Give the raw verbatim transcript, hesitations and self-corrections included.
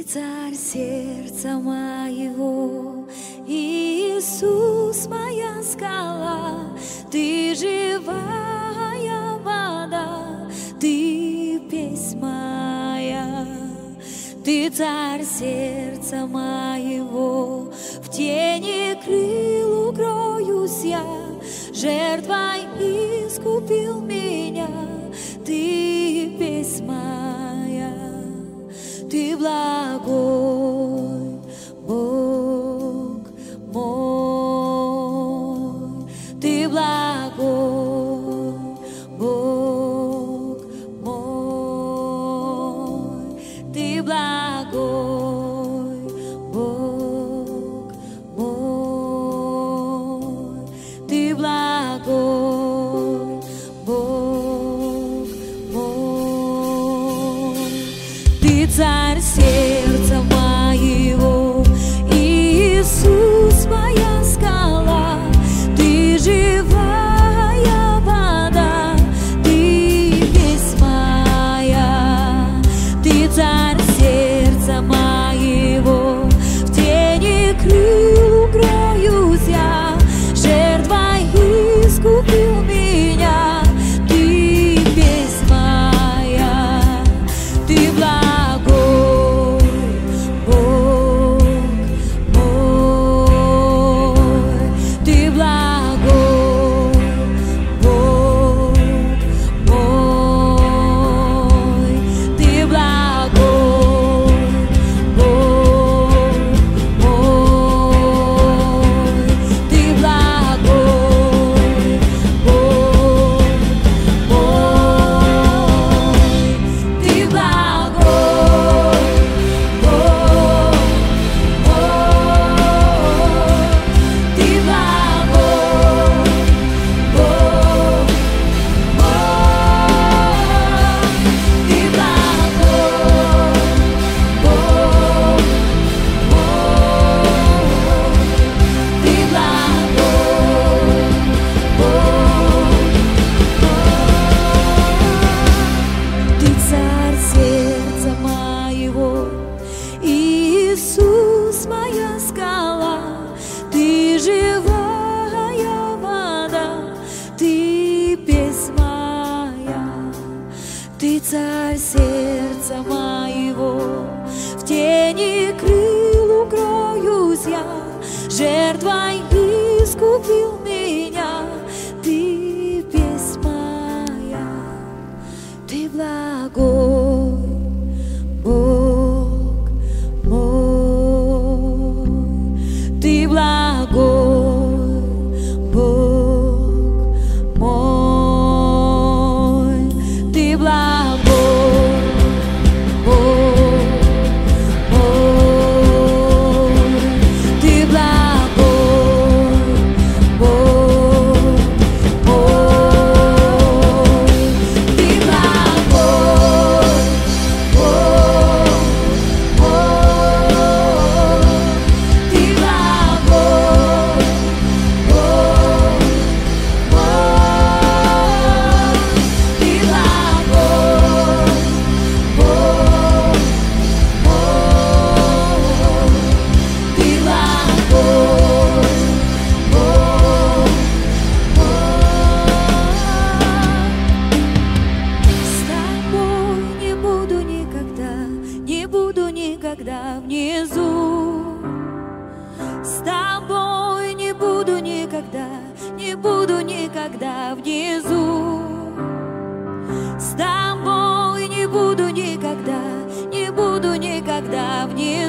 царь сердца моего, Иисус моя скала, Ты живая вода, Ты песнь моя. Ты царь сердца моего, в тени крыл укроюсь я, жертвой искупил меня, Ты песнь моя. Ты благой Бог мой, Ты благой Бог мой, Ты благой Бог мой, Ты благой Бог мой. Ты царь сердца моего, Иисус моя скала, Ты живая вода, Ты песнь моя. Ты царь сердца моего, в тени крыл укроюсь я, жертвой искупил меня, Ты песнь моя. Ты благой Бог мой, Ты благой Бог мой, Ты благой Бог мой, Ты благой Бог мой, Ты благой Бог мой, Ты благой Бог мой, Ты Ты царь сердца моего, Иисус моя скала, Ты живая вода, Ты песнь моя. Ты царь сердца моего, в тени крыл укроюсь я, жертвой искупил меня, Ты песнь моя. Ты благой Бог мой, Ты благой Бог мой, Ты благой Бог мой, Ты благой Бог мой, Ты благой Бог мой, Ты благой Бог мой, Ты благой Бог мой, Ты благой Бог мой. С тобой не буду никогда, не буду никогда внизу. С тобой не буду никогда, не буду никогда внизу. С тобой не буду никогда, не буду никогда внизу.